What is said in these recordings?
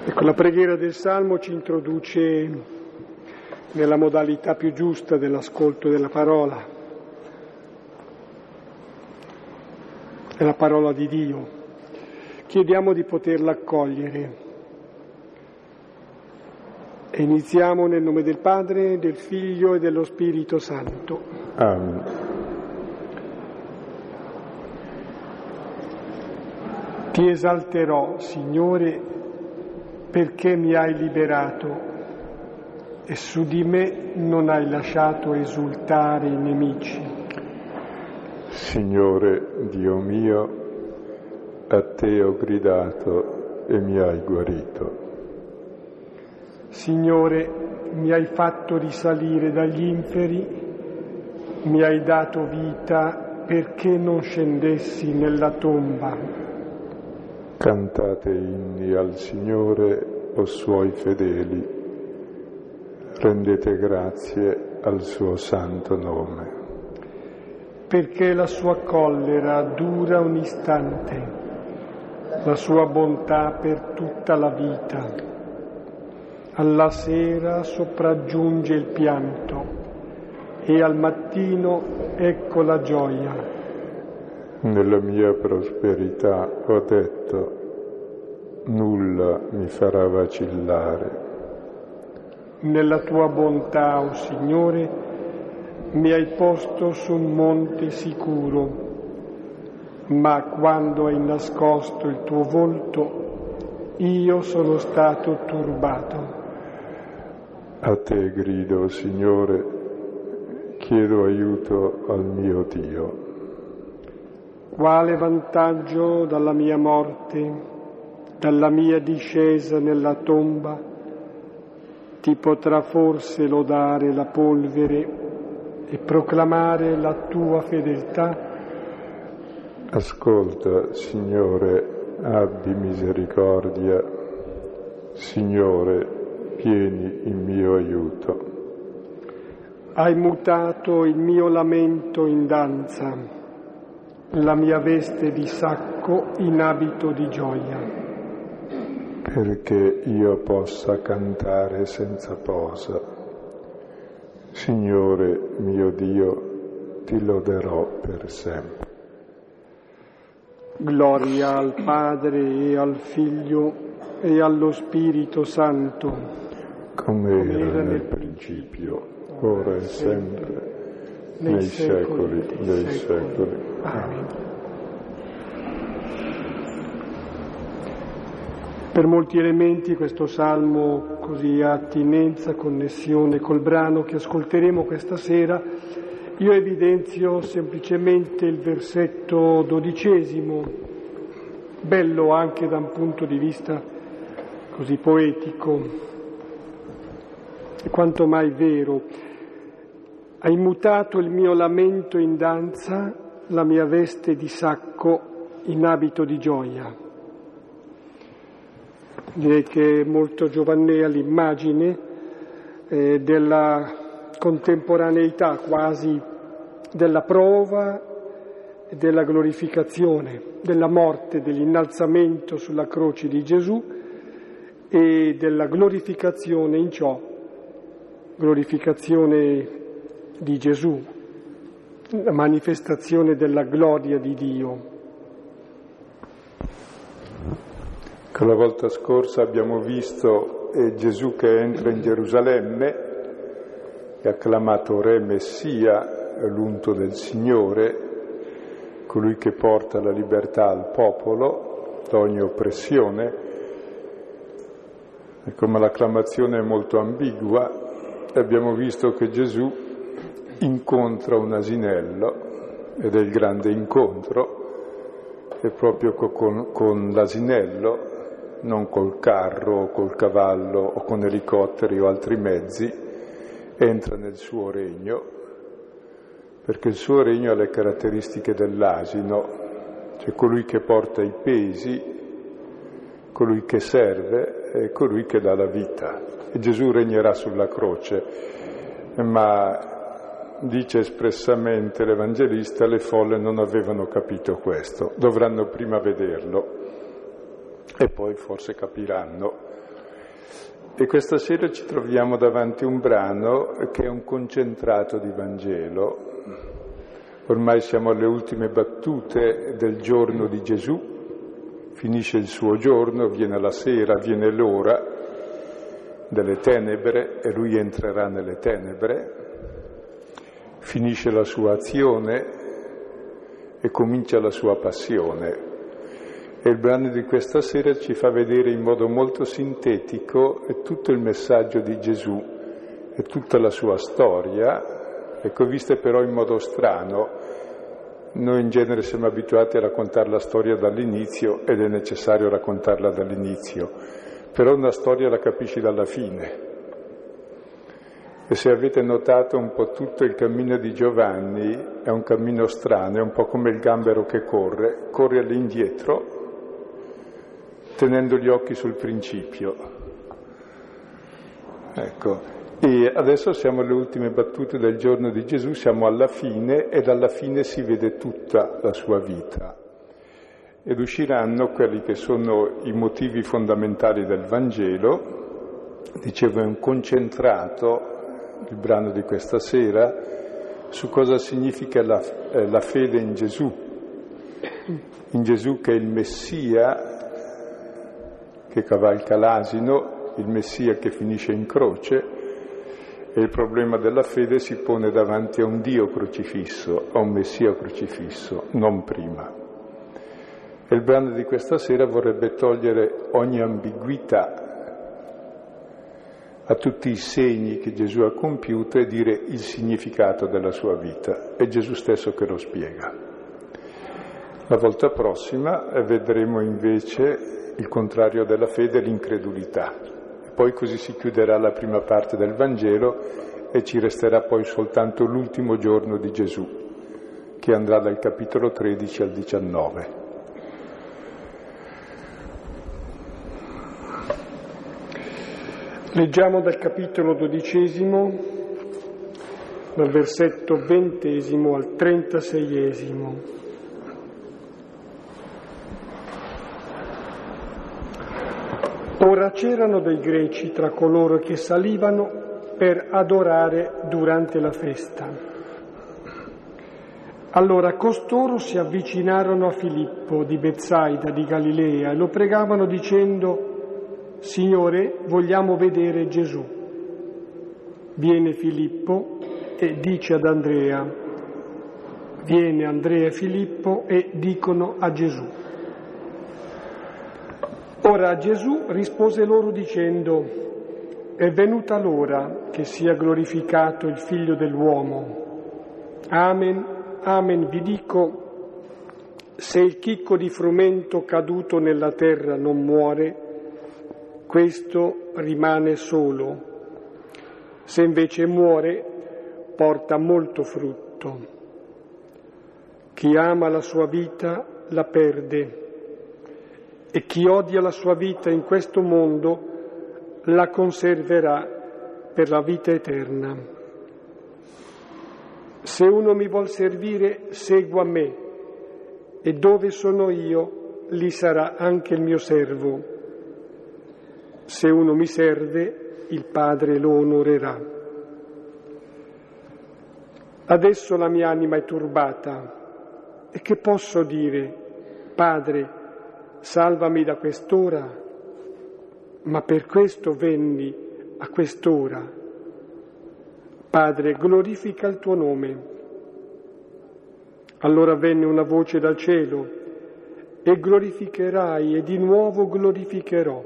Ecco, la preghiera del Salmo ci introduce nella modalità più giusta dell'ascolto della parola. È la parola di Dio. Chiediamo di poterla accogliere. E iniziamo nel nome del Padre, del Figlio e dello Spirito Santo. Amen. Ti esalterò, Signore, perché mi hai liberato e su di me non hai lasciato esultare i nemici. Signore, Dio mio, a te ho gridato e mi hai guarito. Signore, mi hai fatto risalire dagli inferi, mi hai dato vita perché non scendessi nella tomba. Cantate inni al Signore, o suoi fedeli, rendete grazie al suo santo nome. Perché la sua collera dura un istante, la sua bontà per tutta la vita. Alla sera sopraggiunge il pianto e al mattino ecco la gioia. Nella mia prosperità ho detto, nulla mi farà vacillare. Nella tua bontà, o Signore, mi hai posto su un monte sicuro, ma quando hai nascosto il tuo volto, io sono stato turbato. A te grido, Signore, chiedo aiuto al mio Dio. Quale vantaggio dalla mia morte, dalla mia discesa nella tomba? Ti potrà forse lodare la polvere e proclamare la tua fedeltà? Ascolta, Signore, abbi misericordia. Signore, vieni in mio aiuto. Hai mutato il mio lamento in danza, la mia veste di sacco in abito di gioia. Perché io possa cantare senza posa. Signore mio Dio, ti loderò per sempre. Gloria al Padre e al Figlio e allo Spirito Santo, come era nel principio, ora e sempre, nei secoli dei secoli. Amen. Per molti elementi questo salmo così ha attinenza, connessione col brano che ascolteremo questa sera. Io evidenzio semplicemente il versetto 12, bello anche da un punto di vista così poetico e quanto mai vero. Hai mutato il mio lamento in danza, la mia veste di sacco in abito di gioia. Direi che è molto giovanea l'immagine della contemporaneità quasi della prova e della glorificazione, della morte, dell'innalzamento sulla croce di Gesù e della glorificazione in ciò, glorificazione di Gesù, la manifestazione della gloria di Dio. La volta scorsa abbiamo visto Gesù che entra in Gerusalemme e ha acclamato Re Messia, l'unto del Signore, colui che porta la libertà al popolo da ogni oppressione. E come l'acclamazione è molto ambigua, abbiamo visto che Gesù incontra un asinello, ed è il grande incontro, e proprio con l'asinello, non col carro o col cavallo o con elicotteri o altri mezzi, entra nel suo regno, perché il suo regno ha le caratteristiche dell'asino, cioè colui che porta i pesi, colui che serve e colui che dà la vita. E Gesù regnerà sulla croce, ma dice espressamente l'Evangelista, le folle non avevano capito questo, dovranno prima vederlo e poi forse capiranno. E questa sera ci troviamo davanti a un brano che è un concentrato di Vangelo. Ormai siamo alle ultime battute del giorno di Gesù, finisce il suo giorno, viene la sera, viene l'ora delle tenebre e lui entrerà nelle tenebre, finisce la sua azione e comincia la sua passione. E il brano di questa sera ci fa vedere in modo molto sintetico tutto il messaggio di Gesù e tutta la sua storia, ecco, viste però in modo strano. Noi in genere siamo abituati a raccontare la storia dall'inizio ed è necessario raccontarla dall'inizio, però una storia la capisci dalla fine. E se avete notato un po' tutto il cammino di Giovanni è un cammino strano, è un po' come il gambero che corre all'indietro, tenendo gli occhi sul principio. Ecco, e adesso siamo alle ultime battute del giorno di Gesù, siamo alla fine e dalla fine si vede tutta la sua vita. Ed usciranno quelli che sono i motivi fondamentali del Vangelo. Dicevo, è un concentrato, il brano di questa sera, su cosa significa la fede in Gesù che è il Messia che cavalca l'asino, il Messia che finisce in croce, e il problema della fede si pone davanti a un Dio crocifisso, a un Messia crocifisso, non prima. E il brano di questa sera vorrebbe togliere ogni ambiguità a tutti i segni che Gesù ha compiuto e dire il significato della sua vita. È Gesù stesso che lo spiega. La volta prossima vedremo invece il contrario della fede, l'incredulità. Poi così si chiuderà la prima parte del Vangelo e ci resterà poi soltanto l'ultimo giorno di Gesù, che andrà dal capitolo 13 al 19. Leggiamo dal capitolo 12, dal versetto 20 al 36. Ora c'erano dei greci tra coloro che salivano per adorare durante la festa. Allora costoro si avvicinarono a Filippo di Betsaida di Galilea e lo pregavano dicendo: Signore, vogliamo vedere Gesù. Viene Filippo e dice ad Andrea. Viene Andrea e Filippo e dicono a Gesù. Ora Gesù rispose loro dicendo: è venuta l'ora che sia glorificato il Figlio dell'uomo. Amen, amen vi dico, se il chicco di frumento caduto nella terra non muore, questo rimane solo. Se invece muore, porta molto frutto. Chi ama la sua vita la perde. E chi odia la sua vita in questo mondo la conserverà per la vita eterna. Se uno mi vuol servire, segua me, e dove sono io, lì sarà anche il mio servo. Se uno mi serve, il Padre lo onorerà. Adesso la mia anima è turbata, e che posso dire? Padre, salvami da quest'ora, ma per questo venni a quest'ora. Padre, glorifica il tuo nome. Allora venne una voce dal cielo: e glorificherai, e di nuovo glorificherò.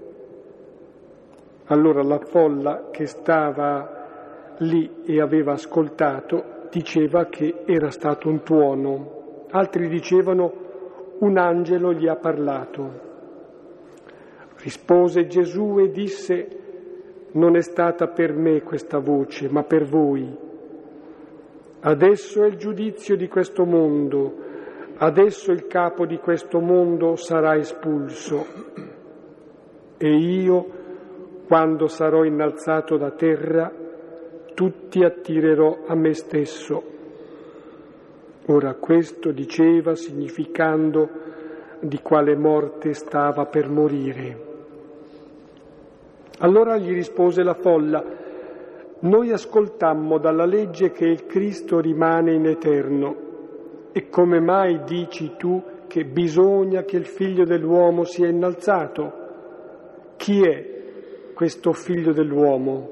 Allora la folla che stava lì e aveva ascoltato diceva che era stato un tuono. Altri dicevano: un angelo gli ha parlato. Rispose Gesù e disse: non è stata per me questa voce, ma per voi. Adesso è il giudizio di questo mondo, adesso il capo di questo mondo sarà espulso. E io, quando sarò innalzato da terra, tutti attirerò a me stesso. Ora questo diceva significando di quale morte stava per morire. Allora gli rispose la folla: noi ascoltammo dalla legge che il Cristo rimane in eterno, e come mai dici tu che bisogna che il Figlio dell'uomo sia innalzato? Chi è questo Figlio dell'uomo?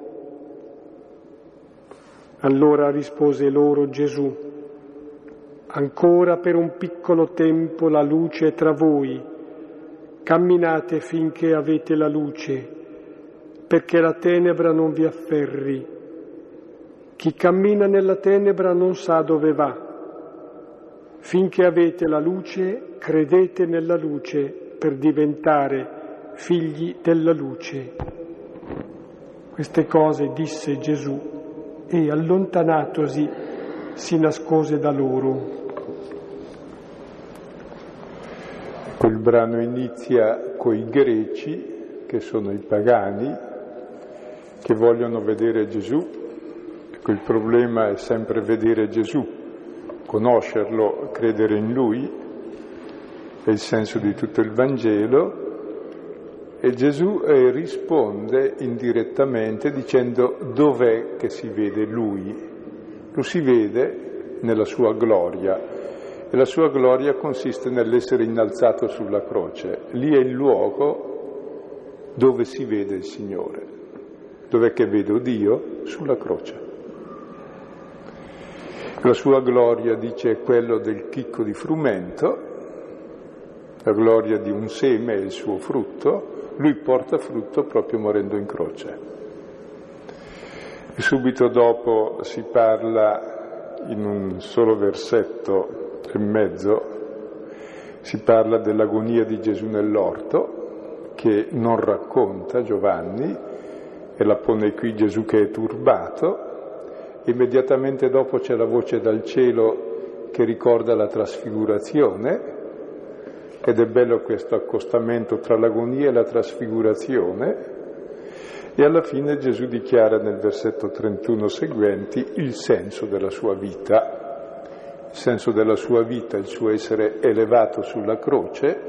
Allora rispose loro Gesù: ancora per un piccolo tempo la luce è tra voi, camminate finché avete la luce, perché la tenebra non vi afferri. Chi cammina nella tenebra non sa dove va. Finché avete la luce, credete nella luce per diventare figli della luce. Queste cose disse Gesù e, allontanatosi, si nascose da loro. Il brano inizia coi greci, che sono i pagani, che vogliono vedere Gesù. Ecco, il problema è sempre vedere Gesù, conoscerlo, credere in Lui, è il senso di tutto il Vangelo. E Gesù risponde indirettamente dicendo: dov'è che si vede Lui? Lo si vede nella sua gloria, e la sua gloria consiste nell'essere innalzato sulla croce. Lì è il luogo dove si vede il Signore. Dov'è che vedo Dio? Sulla croce. La sua gloria, dice, è quello del chicco di frumento, la gloria di un seme è il suo frutto. Lui porta frutto proprio morendo in croce. E subito dopo si parla, in un solo versetto e mezzo, si parla dell'agonia di Gesù nell'orto, che non racconta Giovanni, e la pone qui Gesù che è turbato. Immediatamente dopo c'è la voce dal cielo che ricorda la trasfigurazione, ed è bello questo accostamento tra l'agonia e la trasfigurazione. E alla fine Gesù dichiara nel versetto 31 seguenti il senso della sua vita. Il senso della sua vita, il suo essere elevato sulla croce,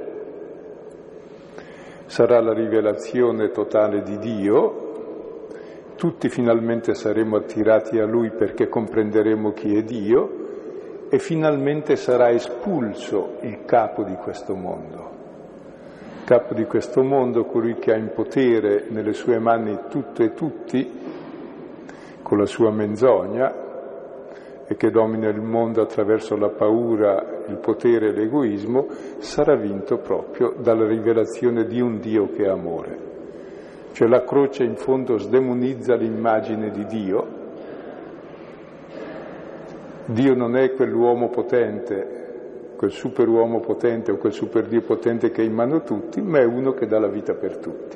sarà la rivelazione totale di Dio. Tutti finalmente saremo attirati a Lui perché comprenderemo chi è Dio, e finalmente sarà espulso il capo di questo mondo. Il capo di questo mondo, colui che ha in potere nelle sue mani tutto e tutti, con la sua menzogna, e che domina il mondo attraverso la paura, il potere e l'egoismo, sarà vinto proprio dalla rivelazione di un Dio che è amore. Cioè la croce in fondo sdemonizza l'immagine di Dio. Dio non è quell'uomo potente, quel superuomo potente o quel superdio potente che è in mano a tutti, ma è uno che dà la vita per tutti.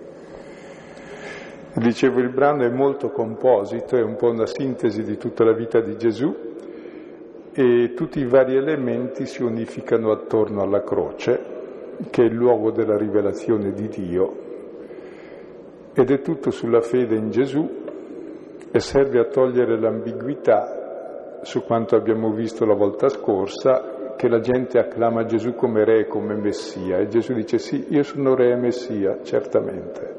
Dicevo, il brano è molto composito, è un po' una sintesi di tutta la vita di Gesù, e tutti i vari elementi si unificano attorno alla croce, che è il luogo della rivelazione di Dio, ed è tutto sulla fede in Gesù, e serve a togliere l'ambiguità su quanto abbiamo visto la volta scorsa, che la gente acclama Gesù come re e come Messia, e Gesù dice: sì, io sono re e Messia, certamente.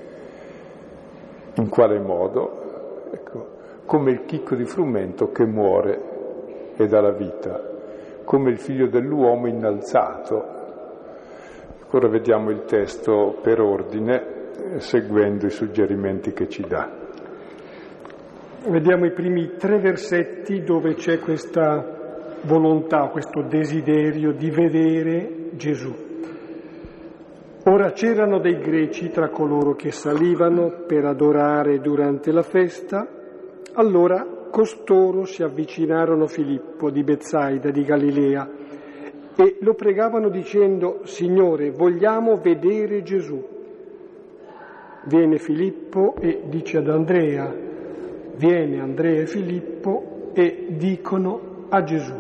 In quale modo? Ecco, come il chicco di frumento che muore e dà la vita, come il Figlio dell'uomo innalzato. Ora vediamo il testo per ordine, seguendo i suggerimenti che ci dà. Vediamo i primi 3 versetti dove c'è questa volontà, questo desiderio di vedere Gesù. Ora c'erano dei greci tra coloro che salivano per adorare durante la festa. Allora costoro si avvicinarono a Filippo di Betsaida di Galilea e lo pregavano dicendo: Signore, vogliamo vedere Gesù. Viene Filippo e dice ad Andrea. Viene Andrea e Filippo e dicono a Gesù.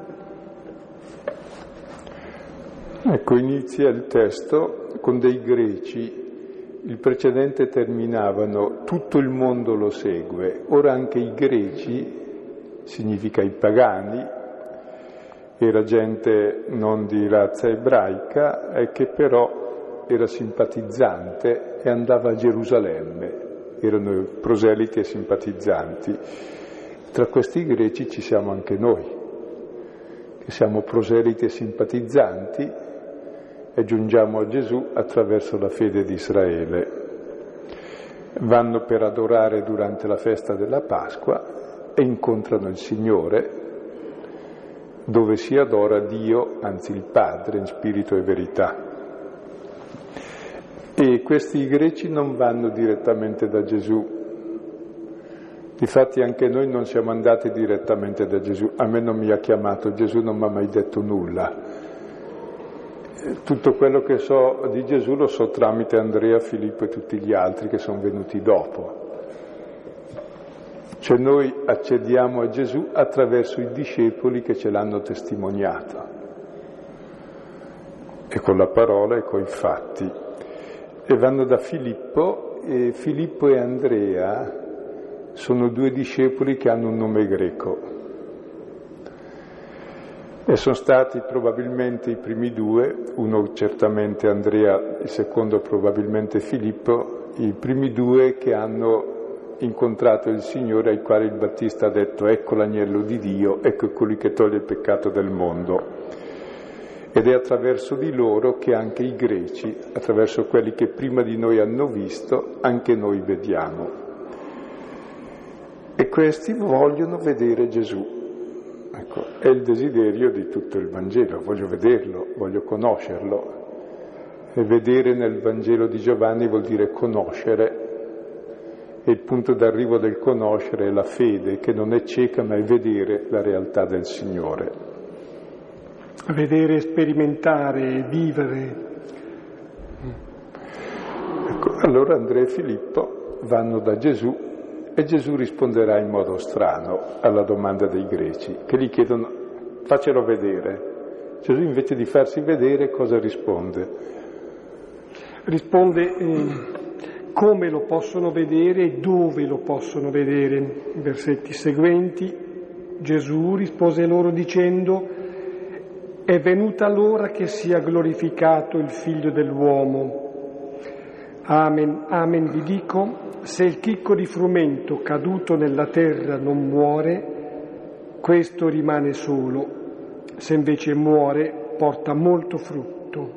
Ecco, inizia il testo con dei greci. Il precedente terminavano: tutto il mondo lo segue. Ora anche i greci, significa i pagani, era gente non di razza ebraica, e che però era simpatizzante e andava a Gerusalemme, erano proseliti e simpatizzanti. Tra questi greci ci siamo anche noi, che siamo proseliti e simpatizzanti e giungiamo a Gesù attraverso la fede di Israele. Vanno per adorare durante la festa della Pasqua e incontrano il Signore, dove si adora Dio, anzi il Padre, in spirito e verità. E questi greci non vanno direttamente da Gesù. Difatti anche noi non siamo andati direttamente da Gesù. A me non mi ha chiamato, Gesù non mi ha mai detto nulla. Tutto quello che so di Gesù lo so tramite Andrea, Filippo e tutti gli altri che sono venuti dopo. Cioè noi accediamo a Gesù attraverso i discepoli che ce l'hanno testimoniato, e con la parola e coi fatti. E vanno da Filippo, e Filippo e Andrea sono due discepoli che hanno un nome greco. E sono stati probabilmente i primi due, uno certamente Andrea, il secondo probabilmente Filippo, i primi due che hanno incontrato il Signore, ai quali il Battista ha detto: ecco l'agnello di Dio, ecco colui che toglie il peccato del mondo. Ed è attraverso di loro che anche i greci, attraverso quelli che prima di noi hanno visto, anche noi vediamo. E questi vogliono vedere Gesù. Ecco, è il desiderio di tutto il Vangelo, voglio vederlo, voglio conoscerlo. E vedere nel Vangelo di Giovanni vuol dire conoscere. E il punto d'arrivo del conoscere è la fede, che non è cieca ma è vedere la realtà del Signore. Vedere, sperimentare, vivere. Ecco, allora Andrea e Filippo vanno da Gesù e Gesù risponderà in modo strano alla domanda dei greci, che gli chiedono: faccelo vedere. Gesù invece di farsi vedere cosa risponde? Risponde come lo possono vedere e dove lo possono vedere. I versetti seguenti: Gesù rispose loro dicendo: è venuta l'ora che sia glorificato il Figlio dell'uomo. Amen, amen vi dico, se il chicco di frumento caduto nella terra non muore, questo rimane solo, se invece muore porta molto frutto.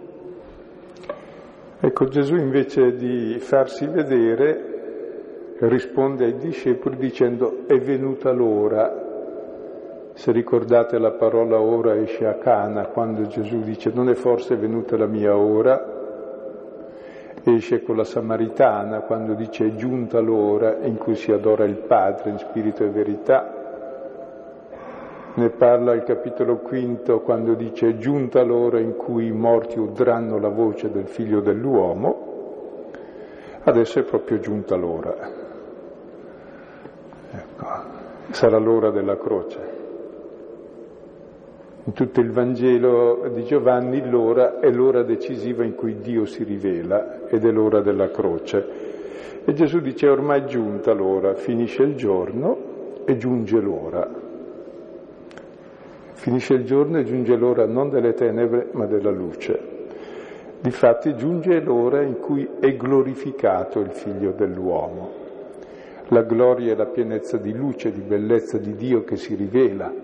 Ecco, Gesù invece di farsi vedere risponde ai discepoli dicendo: è venuta l'ora. Se ricordate, la parola ora esce a Cana, quando Gesù dice: non è forse venuta la mia ora? Esce con la Samaritana, quando dice: è giunta l'ora in cui si adora il Padre in spirito e verità. Ne parla il capitolo 5, quando dice: è giunta l'ora in cui i morti udranno la voce del Figlio dell'uomo. Adesso è proprio giunta l'ora. Ecco, sarà l'ora della croce. In tutto il Vangelo di Giovanni l'ora è l'ora decisiva in cui Dio si rivela, ed è l'ora della croce. E Gesù dice: ormai è giunta l'ora, finisce il giorno e giunge l'ora. Finisce il giorno e giunge l'ora non delle tenebre ma della luce. Difatti giunge l'ora in cui è glorificato il Figlio dell'uomo. La gloria e la pienezza di luce, di bellezza di Dio che si rivela.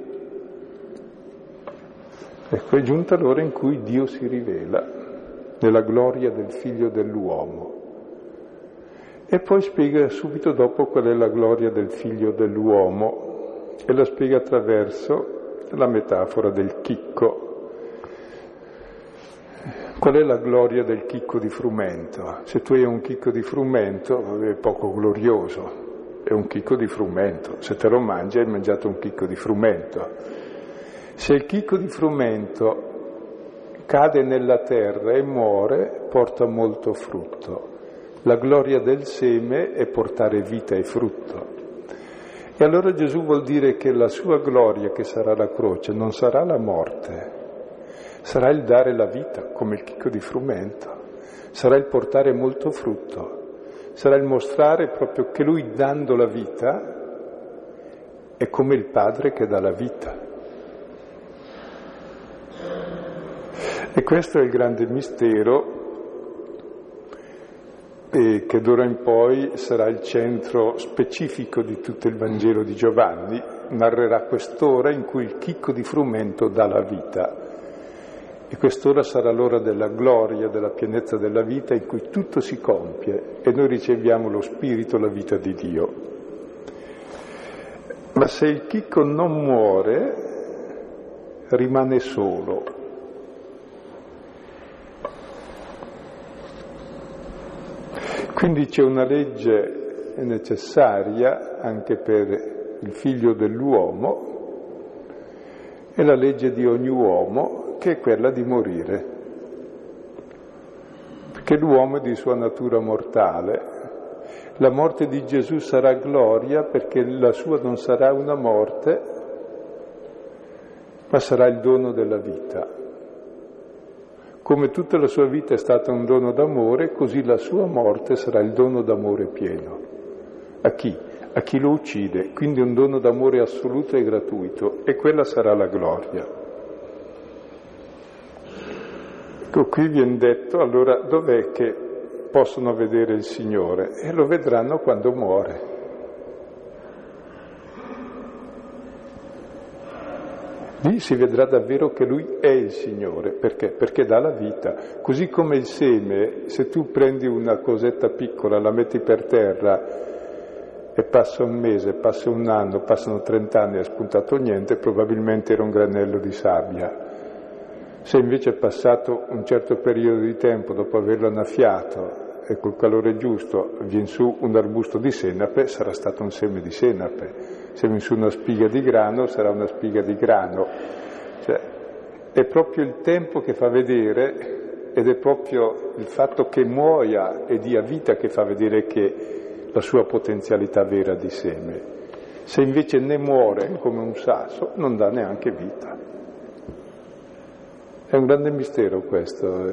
Ecco, è giunta l'ora in cui Dio si rivela nella gloria del Figlio dell'uomo. E poi spiega subito dopo qual è la gloria del Figlio dell'uomo, e la spiega attraverso la metafora del chicco. Qual è la gloria del chicco di frumento? Se tu hai un chicco di frumento è poco glorioso, è un chicco di frumento. Se te lo mangi hai mangiato un chicco di frumento. Se il chicco di frumento cade nella terra e muore, porta molto frutto. La gloria del seme è portare vita e frutto. E allora Gesù vuol dire che la sua gloria, che sarà la croce, non sarà la morte, sarà il dare la vita, come il chicco di frumento, sarà il portare molto frutto, sarà il mostrare proprio che Lui, dando la vita, è come il Padre che dà la vita. E questo è il grande mistero e che d'ora in poi sarà il centro specifico di tutto il Vangelo di Giovanni, narrerà quest'ora in cui il chicco di frumento dà la vita. E quest'ora sarà l'ora della gloria, della pienezza della vita, in cui tutto si compie e noi riceviamo lo Spirito, la vita di Dio. Ma se il chicco non muore, rimane solo. Quindi c'è una legge necessaria anche per il figlio dell'uomo, è la legge di ogni uomo, che è quella di morire. Perché l'uomo è di sua natura mortale. La morte di Gesù sarà gloria perché la sua non sarà una morte, ma sarà il dono della vita. Come tutta la sua vita è stata un dono d'amore, così la sua morte sarà il dono d'amore pieno. A chi? A chi lo uccide, quindi un dono d'amore assoluto e gratuito, e quella sarà la gloria. Ecco, qui viene detto, allora, dov'è che possono vedere il Signore? E lo vedranno quando muore. Lì si vedrà davvero che Lui è il Signore. Perché? Perché dà la vita. Così come il seme, se tu prendi una cosetta piccola, la metti per terra e passa un mese, passa un anno, passano 30 anni e ha spuntato niente, probabilmente era un granello di sabbia. Se invece è passato un certo periodo di tempo, dopo averlo annaffiato e col calore giusto, viene su un arbusto di senape, sarà stato un seme di senape. Se viene su una spiga di grano, sarà una spiga di grano. Cioè, è proprio il tempo che fa vedere, ed è proprio il fatto che muoia e dia vita che fa vedere che la sua potenzialità vera di seme. Se invece ne muore come un sasso, non dà neanche vita. È un grande mistero questo.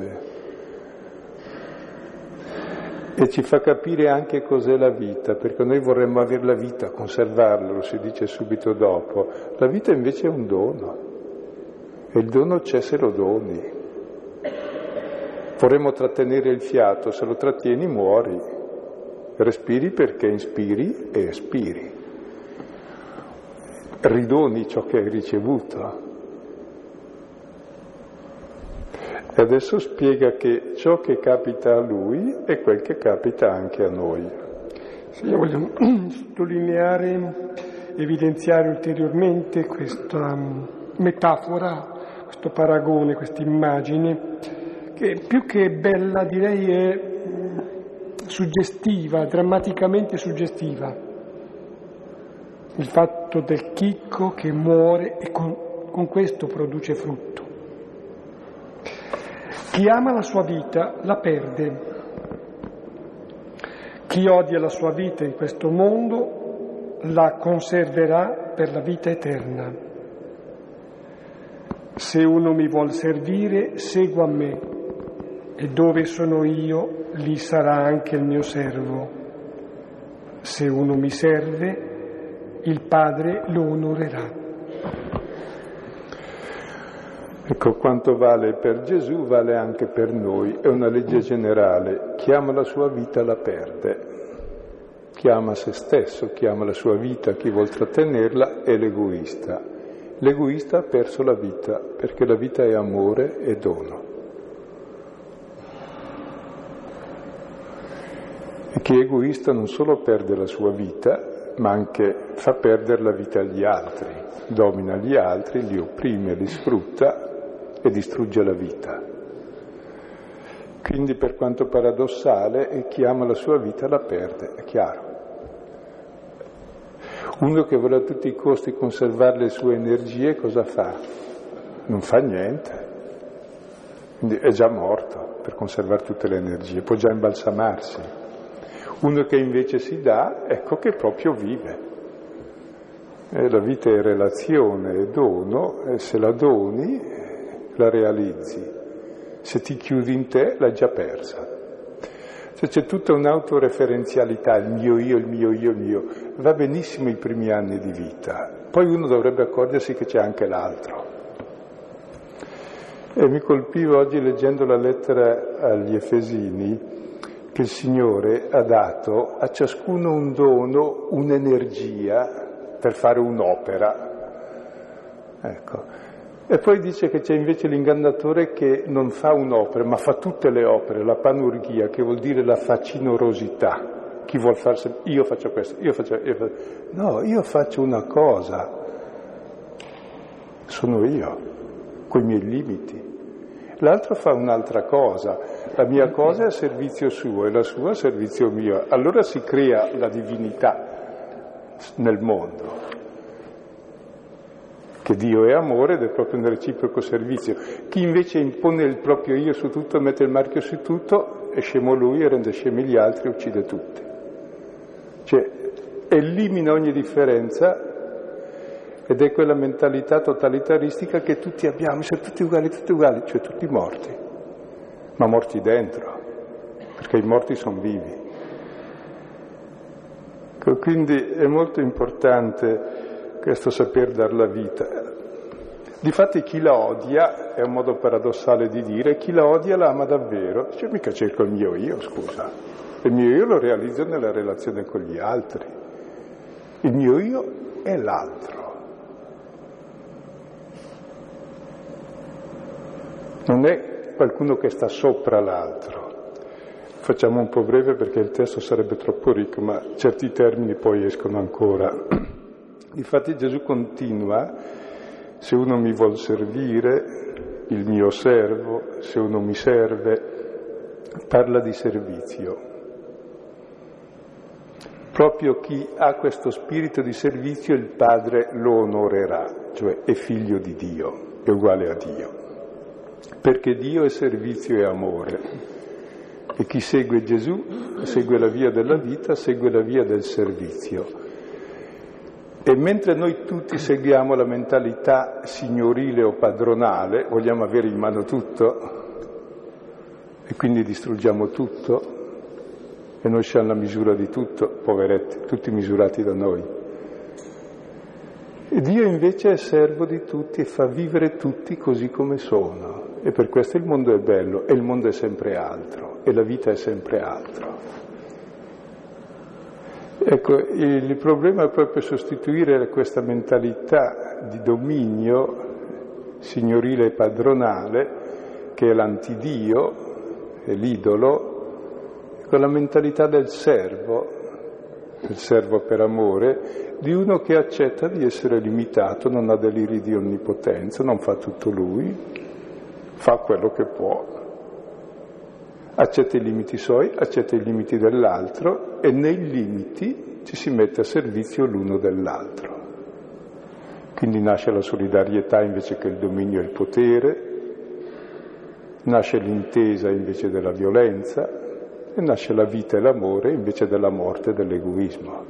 E ci fa capire anche cos'è la vita, perché noi vorremmo avere la vita, conservarla, lo si dice subito dopo. La vita invece è un dono, e il dono c'è se lo doni. Vorremmo trattenere il fiato, se lo trattieni muori. Respiri perché inspiri e espiri. Ridoni ciò che hai ricevuto. E adesso spiega che ciò che capita a lui è quel che capita anche a noi. Sì, io voglio sottolineare, evidenziare ulteriormente questa metafora, questo paragone, questa immagine, che più che bella direi è suggestiva, drammaticamente suggestiva. Il fatto del chicco che muore e con questo produce frutto. Chi ama la sua vita la perde. Chi odia la sua vita in questo mondo la conserverà per la vita eterna. Se uno mi vuol servire, segua me, e dove sono io, lì sarà anche il mio servo. Se uno mi serve, il Padre lo onorerà. Ecco, quanto vale per Gesù vale anche per noi, è una legge generale. Chi ama la sua vita la perde. Chi ama se stesso, chi ama la sua vita, chi vuol trattenerla è l'egoista. L'egoista ha perso la vita, perché la vita è amore e dono. E chi è egoista non solo perde la sua vita, ma anche fa perdere la vita agli altri, domina gli altri, li opprime, li sfrutta e distrugge la vita. Quindi, per quanto paradossale, chi ama la sua vita la perde, è chiaro. Uno che vuole a tutti i costi conservare le sue energie, cosa fa? Non fa niente. Quindi è già morto per conservare tutte le energie, può già imbalsamarsi. Uno che invece si dà, ecco che proprio vive. La vita è relazione, è dono, e se la doni la realizzi. Se ti chiudi in te l'hai già persa. Cioè, c'è tutta un'autoreferenzialità, il mio io, il mio io, il mio. Va benissimo i primi anni di vita, poi uno dovrebbe accorgersi che c'è anche l'altro. E mi colpiva oggi leggendo la lettera agli Efesini che il Signore ha dato a ciascuno un dono, un'energia per fare un'opera. Ecco. E poi dice che c'è invece l'ingannatore che non fa un'opera, ma fa tutte le opere, la panurgia, che vuol dire la facinorosità. Chi vuol farsi, io faccio questo, no, io faccio una cosa, sono io, coi miei limiti. L'altro fa un'altra cosa, la mia cosa è a servizio suo e la sua a servizio mio. Allora si crea la divinità nel mondo, che Dio è amore ed è proprio un reciproco servizio. Chi invece impone il proprio io su tutto, mette il marchio su tutto, è scemo lui e rende scemi gli altri e uccide tutti. Cioè, elimina ogni differenza. Ed è quella mentalità totalitaristica che tutti abbiamo, siamo tutti uguali, cioè tutti morti, ma morti dentro, perché i morti sono vivi. Quindi è molto importante questo saper dar la vita. Difatti chi la odia, è un modo paradossale di dire, chi la odia la ama davvero. Cioè mica cerco il mio io, scusa. Il mio io lo realizzo nella relazione con gli altri. Il mio io è l'altro. Non è qualcuno che sta sopra l'altro. Facciamo un po' breve perché il testo sarebbe troppo ricco, ma certi termini poi escono ancora. Infatti Gesù continua: se uno mi vuol servire, il mio servo, se uno mi serve, parla di servizio. Proprio chi ha questo spirito di servizio il Padre lo onorerà, cioè è figlio di Dio, è uguale a Dio. Perché Dio è servizio e amore e chi segue Gesù segue la via della vita, segue la via del servizio. E mentre noi tutti seguiamo la mentalità signorile o padronale, vogliamo avere in mano tutto e quindi distruggiamo tutto e noi siamo la misura di tutto, poveretti, tutti misurati da noi. E Dio invece è servo di tutti e fa vivere tutti così come sono. E per questo il mondo è bello, e il mondo è sempre altro, e la vita è sempre altro. Ecco, il problema è proprio sostituire questa mentalità di dominio signorile e padronale, che è l'antidio, è l'idolo, con la mentalità del servo per amore, di uno che accetta di essere limitato, non ha deliri di onnipotenza, non fa tutto lui, fa quello che può, accetta i limiti suoi, accetta i limiti dell'altro e nei limiti ci si mette a servizio l'uno dell'altro. Quindi nasce la solidarietà invece che il dominio e il potere, nasce l'intesa invece della violenza e nasce la vita e l'amore invece della morte e dell'egoismo.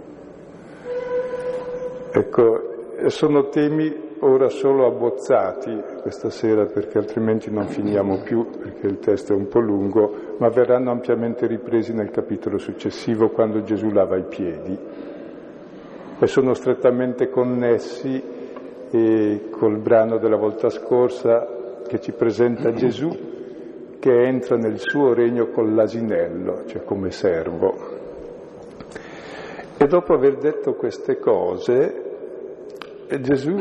Ecco, sono temi ora solo abbozzati questa sera perché altrimenti non finiamo più, perché il testo è un po' lungo, ma verranno ampiamente ripresi nel capitolo successivo quando Gesù lava i piedi e sono strettamente connessi col brano della volta scorsa che ci presenta Gesù che entra nel suo regno con l'asinello, cioè come servo. E dopo aver detto queste cose Gesù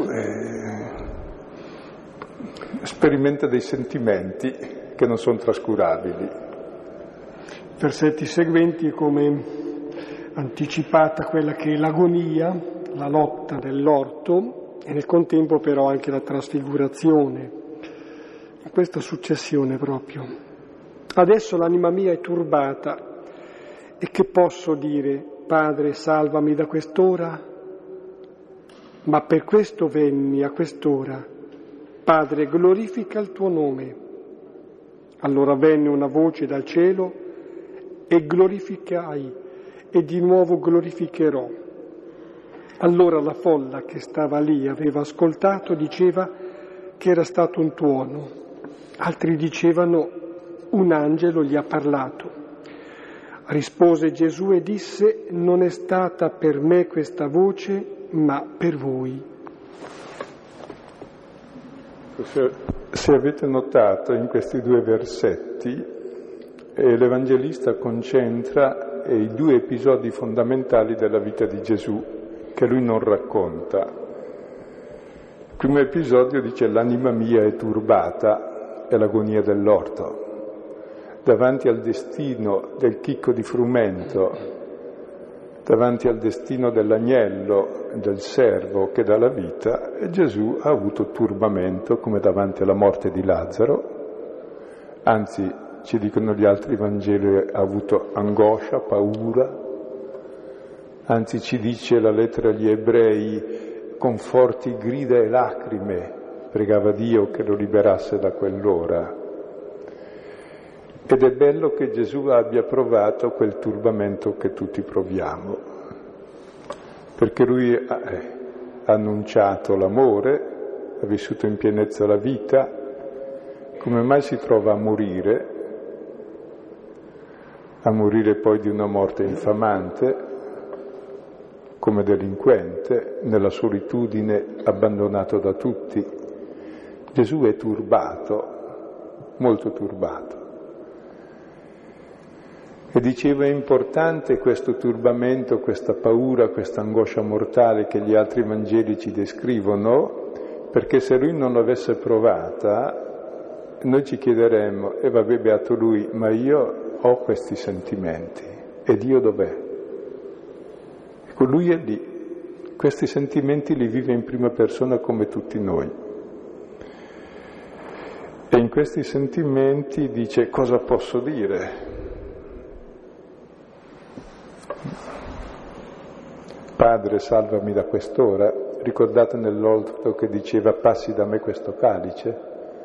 sperimenta dei sentimenti che non sono trascurabili. Versetti seguenti come anticipata quella che è l'agonia, la lotta dell'orto e nel contempo però anche la trasfigurazione, in questa successione proprio. Adesso l'anima mia è turbata e che posso dire? Padre, salvami da quest'ora? Ma per questo venni a quest'ora. Padre, glorifica il tuo nome. Allora venne una voce dal cielo e glorificai e di nuovo glorificherò. Allora la folla che stava lì aveva ascoltato, diceva che era stato un tuono. Altri dicevano un angelo gli ha parlato. Rispose Gesù e disse: non è stata per me questa voce, ma per voi. Se avete notato in questi due versetti e l'Evangelista concentra i due episodi fondamentali della vita di Gesù, che lui non racconta. Il primo episodio dice: l'anima mia è turbata, è l'agonia dell'orto. Davanti al destino del chicco di frumento, davanti al destino dell'agnello, del servo che dà la vita, Gesù ha avuto turbamento, come davanti alla morte di Lazzaro. Anzi, ci dicono gli altri Vangeli, ha avuto angoscia, paura. Anzi, ci dice la lettera agli Ebrei, con forti grida e lacrime pregava Dio che lo liberasse da quell'ora. Ed è bello che Gesù abbia provato quel turbamento che tutti proviamo, perché lui ha annunciato l'amore, ha vissuto in pienezza la vita. Come mai si trova a morire poi di una morte infamante, come delinquente, nella solitudine, abbandonato da tutti? Gesù è turbato, molto turbato. E diceva: è importante questo turbamento, questa paura, questa angoscia mortale che gli altri Vangeli ci descrivono, perché se lui non l'avesse provata, noi ci chiederemmo: e vabbè, beato lui, ma io ho questi sentimenti, e Dio dov'è? Ecco, lui è lì, questi sentimenti li vive in prima persona come tutti noi. E in questi sentimenti dice: cosa posso dire? Padre, salvami da quest'ora. Ricordate nell'orto che diceva: passi da me questo calice?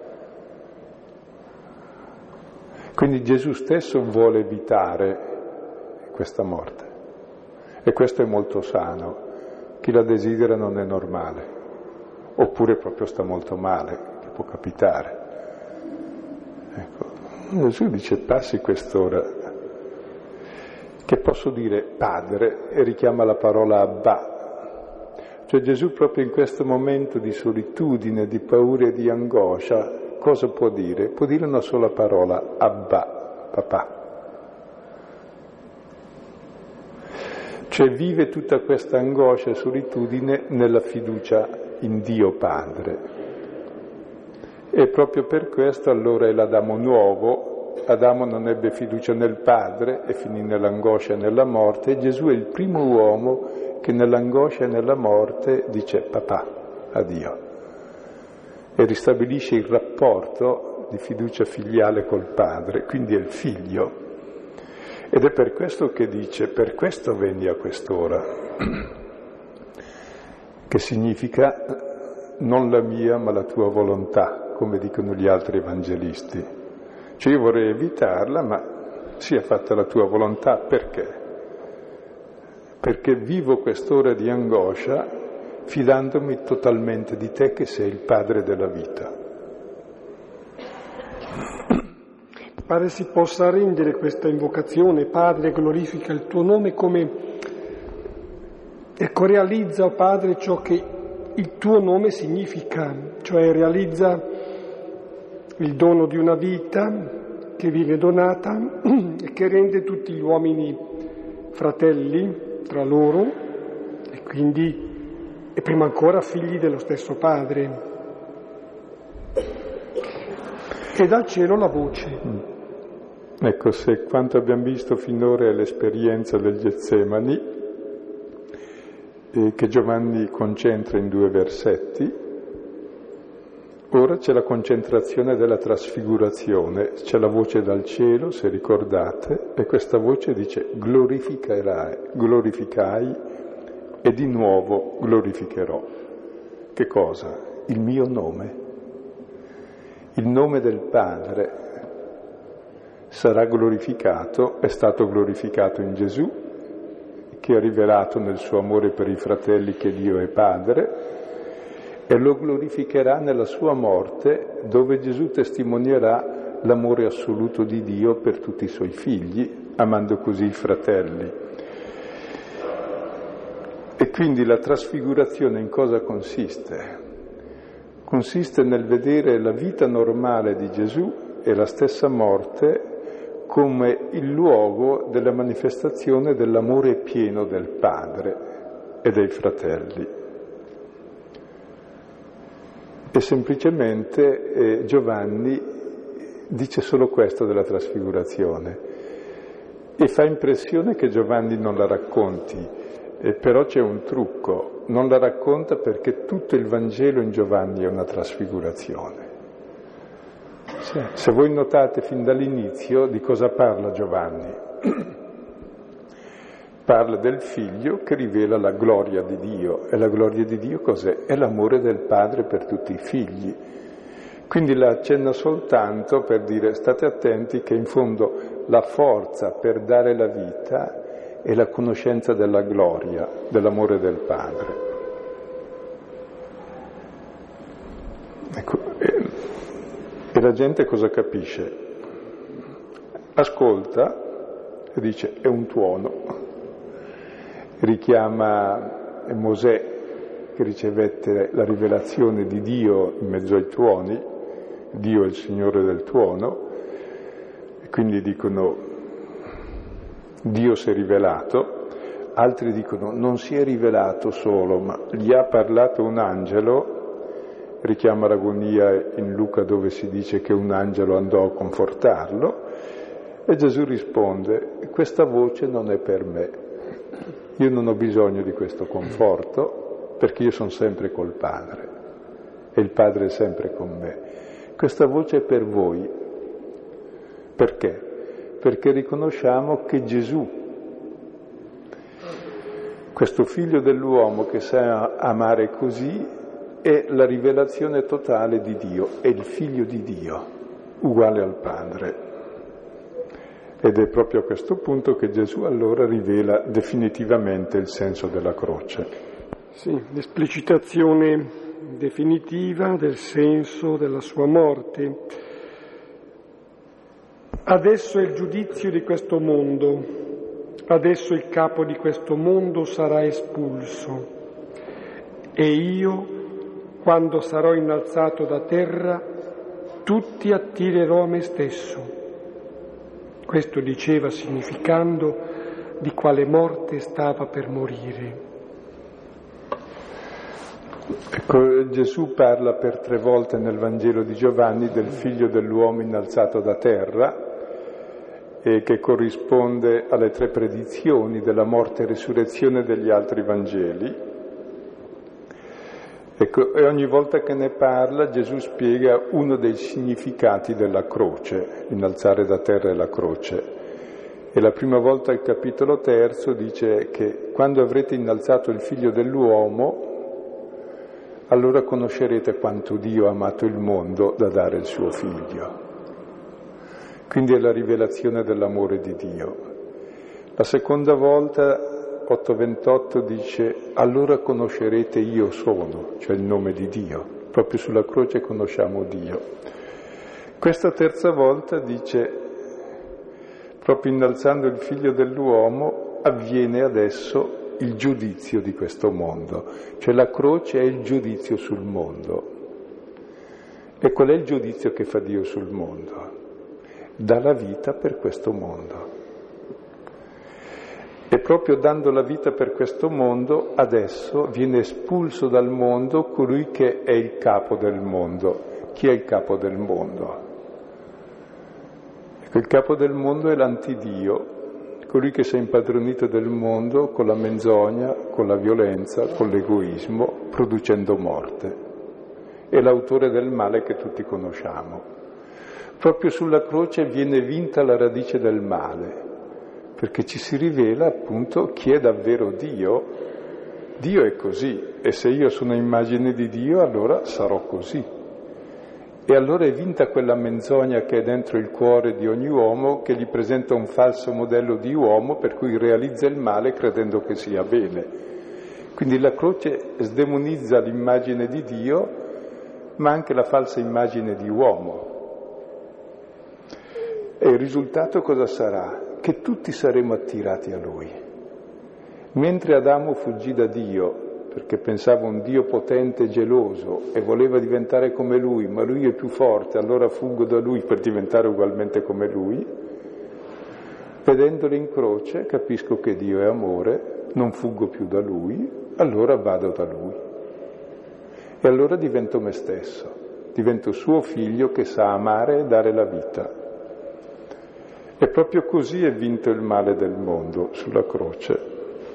Quindi Gesù stesso vuole evitare questa morte, e questo è molto sano. Chi la desidera non è normale, oppure proprio sta molto male, che può capitare. Ecco, Gesù dice: passi quest'ora. Che posso dire Padre? E richiama la parola Abba. Cioè Gesù proprio in questo momento di solitudine, di paura e di angoscia, cosa può dire? Può dire una sola parola: Abba, papà. Cioè vive tutta questa angoscia e solitudine nella fiducia in Dio Padre. E proprio per questo allora è l'Adamo nuovo. Adamo non ebbe fiducia nel Padre e finì nell'angoscia e nella morte, e Gesù è il primo uomo che nell'angoscia e nella morte dice papà a Dio e ristabilisce il rapporto di fiducia filiale col Padre, quindi è il figlio. Ed è per questo che dice: per questo venni a quest'ora, che significa non la mia ma la tua volontà, come dicono gli altri evangelisti. Cioè io vorrei evitarla, ma sia fatta la tua volontà. Perché? Perché vivo quest'ora di angoscia fidandomi totalmente di te che sei il Padre della vita. Pare si possa rendere questa invocazione: Padre, glorifica il tuo nome, come realizza, oh Padre, ciò che il tuo nome significa, cioè realizza il dono di una vita che viene donata e che rende tutti gli uomini fratelli tra loro e quindi, e prima ancora, figli dello stesso Padre. E dal cielo la voce. Ecco, se quanto abbiamo visto finora è l'esperienza del Getsemani, che Giovanni concentra in 2 versetti, ora c'è la concentrazione della trasfigurazione, c'è la voce dal cielo, se ricordate, e questa voce dice: glorificai e di nuovo glorificherò. Che cosa? Il mio nome. Il nome del Padre sarà glorificato, è stato glorificato in Gesù, che ha rivelato nel suo amore per i fratelli che Dio è Padre, e lo glorificherà nella sua morte, dove Gesù testimonierà l'amore assoluto di Dio per tutti i suoi figli, amando così i fratelli. E quindi la trasfigurazione in cosa consiste? Consiste nel vedere la vita normale di Gesù e la stessa morte come il luogo della manifestazione dell'amore pieno del Padre e dei fratelli. E semplicemente Giovanni dice solo questo della trasfigurazione e fa impressione che Giovanni non la racconti, però c'è un trucco, non la racconta perché tutto il Vangelo in Giovanni è una trasfigurazione. Se voi notate fin dall'inizio di cosa parla Giovanni, parla del Figlio che rivela la gloria di Dio, e la gloria di Dio cos'è? È l'amore del Padre per tutti i figli. Quindi la accenna soltanto per dire state attenti che in fondo la forza per dare la vita è la conoscenza della gloria, dell'amore del Padre. Ecco, e la gente cosa capisce? Ascolta e dice è un tuono, richiama Mosè che ricevette la rivelazione di Dio in mezzo ai tuoni, Dio è il Signore del tuono, e quindi dicono Dio si è rivelato, altri dicono non si è rivelato solo, ma gli ha parlato un angelo, richiama l'agonia in Luca dove si dice che un angelo andò a confortarlo, e Gesù risponde questa voce non è per me, io non ho bisogno di questo conforto perché io sono sempre col Padre e il Padre è sempre con me. Questa voce è per voi. Perché? Perché riconosciamo che Gesù, questo figlio dell'uomo che sa amare così, è la rivelazione totale di Dio, è il figlio di Dio, uguale al Padre. Ed è proprio a questo punto che Gesù allora rivela definitivamente il senso della croce. Sì, l'esplicitazione definitiva del senso della sua morte. Adesso è il giudizio di questo mondo, adesso il capo di questo mondo sarà espulso e io, quando sarò innalzato da terra, tutti attirerò a me stesso. Questo diceva significando di quale morte stava per morire. Ecco, Gesù parla per 3 volte nel Vangelo di Giovanni del figlio dell'uomo innalzato da terra, e che corrisponde alle 3 predizioni della morte e risurrezione degli altri Vangeli. Ecco, e ogni volta che ne parla Gesù spiega uno dei significati della croce, innalzare da terra è la croce. E la prima volta al capitolo 3 dice che quando avrete innalzato il figlio dell'uomo, allora conoscerete quanto Dio ha amato il mondo da dare il suo figlio. Quindi è la rivelazione dell'amore di Dio. La seconda volta, 8:28, dice allora conoscerete io sono, cioè il nome di Dio. Proprio sulla croce conosciamo Dio. Questa terza volta dice proprio innalzando il figlio dell'uomo avviene adesso il giudizio di questo mondo, cioè la croce è il giudizio sul mondo. E qual è il giudizio che fa Dio sul mondo? Dà la vita per questo mondo. E proprio dando la vita per questo mondo, adesso viene espulso dal mondo colui che è il capo del mondo. Chi è il capo del mondo? Ecco, il capo del mondo è l'antidio, colui che si è impadronito del mondo con la menzogna, con la violenza, con l'egoismo, producendo morte. È l'autore del male che tutti conosciamo. Proprio sulla croce viene vinta la radice del male, perché ci si rivela appunto chi è davvero Dio. Dio è così, e se io sono immagine di Dio allora sarò così. E allora è vinta quella menzogna che è dentro il cuore di ogni uomo, che gli presenta un falso modello di uomo per cui realizza il male credendo che sia bene. Quindi la croce sdemonizza l'immagine di Dio, ma anche la falsa immagine di uomo. E il risultato cosa sarà? Che tutti saremo attirati a Lui. Mentre Adamo fuggì da Dio, perché pensava un Dio potente e geloso e voleva diventare come Lui, ma Lui è più forte, allora fuggo da Lui per diventare ugualmente come Lui, vedendolo in croce capisco che Dio è amore, non fuggo più da Lui, allora vado da Lui. E allora divento me stesso, divento suo figlio che sa amare e dare la vita. E proprio così è vinto il male del mondo sulla croce.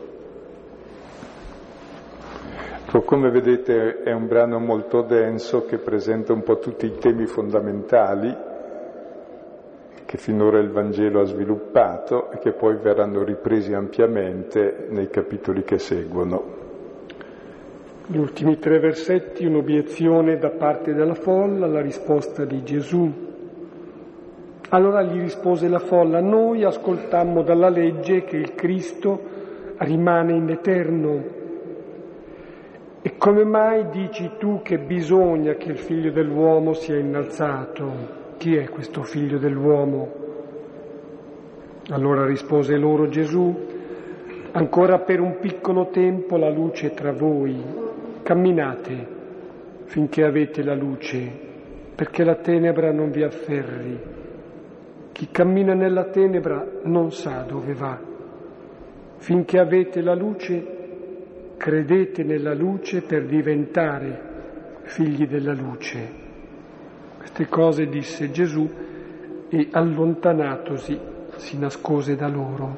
Come vedete è un brano molto denso che presenta un po' tutti i temi fondamentali che finora il Vangelo ha sviluppato e che poi verranno ripresi ampiamente nei capitoli che seguono. Gli ultimi 3 versetti, un'obiezione da parte della folla, la risposta di Gesù. Allora gli rispose la folla: noi ascoltammo dalla legge che il Cristo rimane in eterno. E come mai dici tu che bisogna che il figlio dell'uomo sia innalzato? Chi è questo figlio dell'uomo? Allora rispose loro Gesù: ancora per un piccolo tempo la luce è tra voi, camminate finché avete la luce, perché la tenebra non vi afferri. Chi cammina nella tenebra non sa dove va. Finché avete la luce, credete nella luce per diventare figli della luce. Queste cose disse Gesù e allontanatosi si nascose da loro.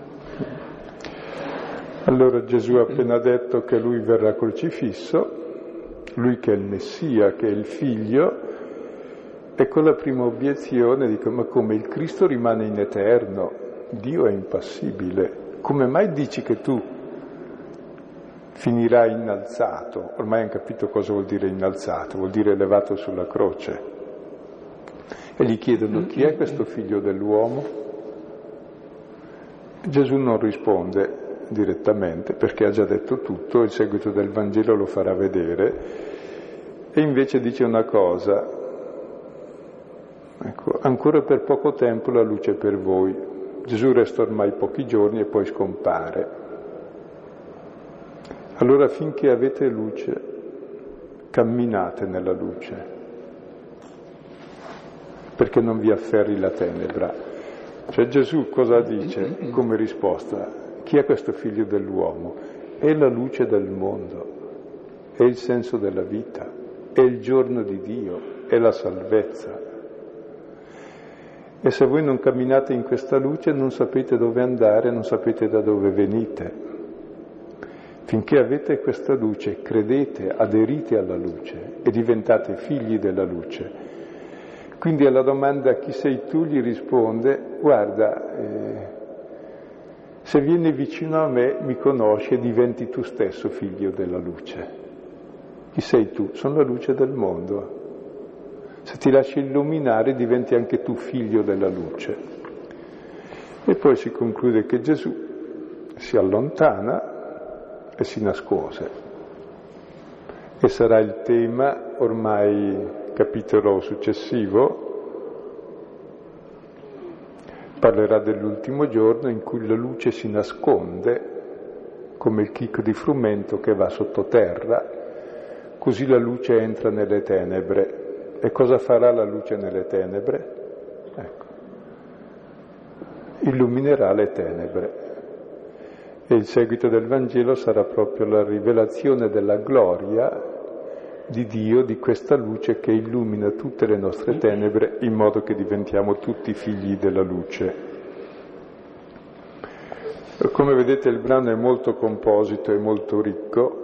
Allora Gesù ha appena detto che lui verrà crocifisso, lui che è il Messia, che è il Figlio, e con la prima obiezione dico: ma come, il Cristo rimane in eterno, Dio è impassibile, come mai dici che tu finirai innalzato? Ormai hanno capito cosa vuol dire innalzato, vuol dire elevato sulla croce. E gli chiedono: chi è questo figlio dell'uomo? Gesù non risponde direttamente perché ha già detto tutto, il seguito del Vangelo lo farà vedere, e invece dice una cosa: ecco, ancora per poco tempo la luce è per voi. Gesù resta ormai pochi giorni e poi scompare. Allora finché avete luce, camminate nella luce, perché non vi afferri la tenebra. Cioè Gesù cosa dice come risposta? Chi è questo figlio dell'uomo? È la luce del mondo, è il senso della vita, è il giorno di Dio, è la salvezza. E se voi non camminate in questa luce non sapete dove andare, non sapete da dove venite. Finché avete questa luce, credete, aderite alla luce e diventate figli della luce. Quindi alla domanda chi sei tu gli risponde: guarda, se vieni vicino a me mi conosci e diventi tu stesso figlio della luce. Chi sei tu? Sono la luce del mondo. Se ti lasci illuminare diventi anche tu figlio della luce. E poi si conclude che Gesù si allontana e si nascose. E sarà il tema, ormai capitolo successivo, parlerà dell'ultimo giorno in cui la luce si nasconde come il chicco di frumento che va sottoterra, così la luce entra nelle tenebre. E cosa farà la luce nelle tenebre? Ecco, illuminerà le tenebre. E il seguito del Vangelo sarà proprio la rivelazione della gloria di Dio, di questa luce che illumina tutte le nostre tenebre in modo che diventiamo tutti figli della luce. Come vedete il brano è molto composito e molto ricco.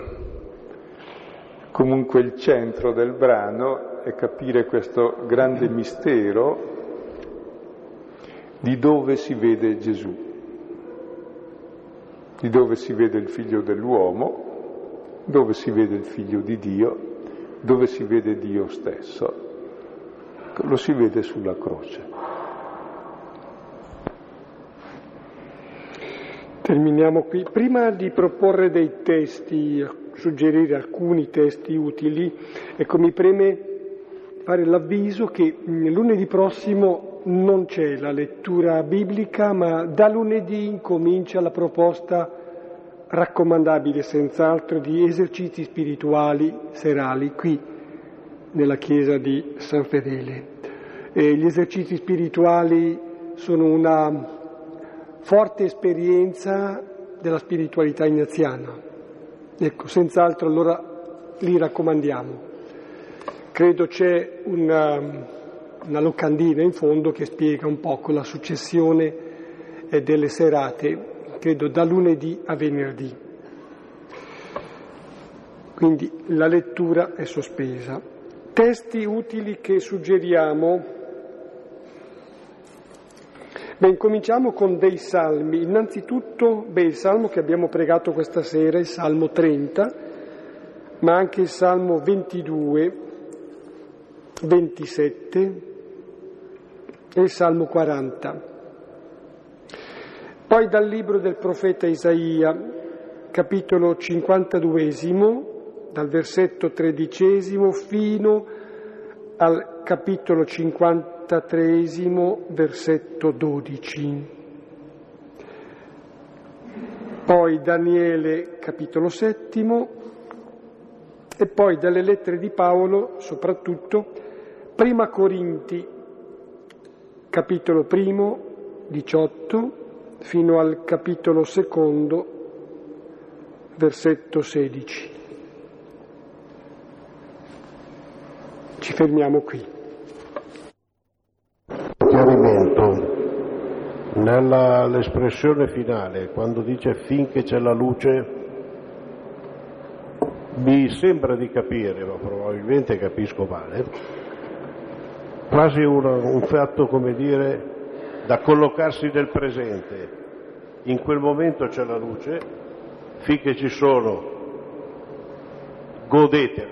Comunque il centro del brano è capire questo grande mistero di dove si vede Gesù, di dove si vede il figlio dell'uomo, dove si vede il figlio di Dio, dove si vede Dio stesso. Lo si vede sulla croce. Terminiamo qui. Prima di proporre dei testi, suggerire alcuni testi utili, ecco, mi preme fare l'avviso che lunedì prossimo non c'è la lettura biblica, ma da lunedì incomincia la proposta raccomandabile senz'altro di esercizi spirituali serali qui nella chiesa di San Fedele. Gli esercizi spirituali sono una forte esperienza della spiritualità ignaziana. Ecco, senz'altro allora li raccomandiamo. Credo c'è una locandina in fondo che spiega un poco la successione delle serate, credo da lunedì a venerdì. Quindi la lettura è sospesa. Testi utili che suggeriamo. Incominciamo con dei salmi. Innanzitutto, il salmo che abbiamo pregato questa sera, il Salmo 30, ma anche il Salmo 22, 27 e il Salmo 40. Poi dal libro del profeta Isaia, capitolo 52, dal versetto 13 fino al capitolo 53, versetto 12. Poi Daniele, capitolo 7, e poi dalle lettere di Paolo, soprattutto, Prima Corinti, capitolo 1, 18, fino al capitolo 2, versetto 16. Ci fermiamo qui. Chiarimento. Nell'espressione finale, quando dice finché c'è la luce, mi sembra di capire, ma probabilmente capisco male, quasi un fatto, come dire, da collocarsi nel presente. In quel momento c'è la luce, finché ci sono, godetela,